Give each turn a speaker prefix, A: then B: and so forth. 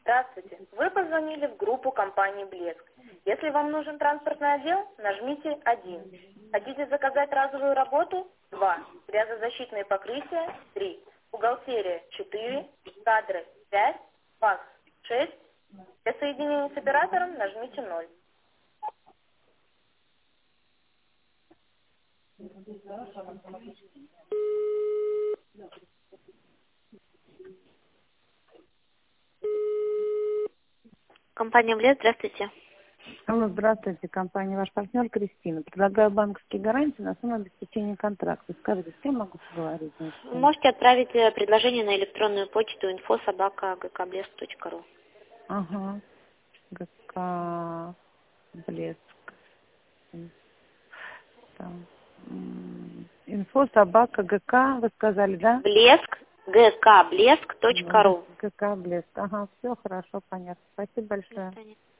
A: Здравствуйте. Вы позвонили в группу компании «Блеск». Если вам нужен транспортный отдел, нажмите 1. Хотите заказать разовую работу? 2. Грязозащитные покрытия? 3. Бухгалтерия? 4. Кадры? 5. Факс? 6. Для соединения с оператором нажмите 0. Компания «Блеск», здравствуйте.
B: Алло, здравствуйте, компания «Ваш партнер» Кристина. Предлагаю банковские гарантии на сумму обеспечения контракта. Скажите, с кем могу поговорить?
A: Вы можете отправить предложение на электронную почту info@gkblesк.ru.
B: Ага. ГК Блеск. Инфо собака ГК, вы сказали, да?
A: Блеск, gkblesк.ru.
B: ГК Блеск. Ага, все хорошо, понятно. Спасибо
A: До
B: большое.
A: свидания.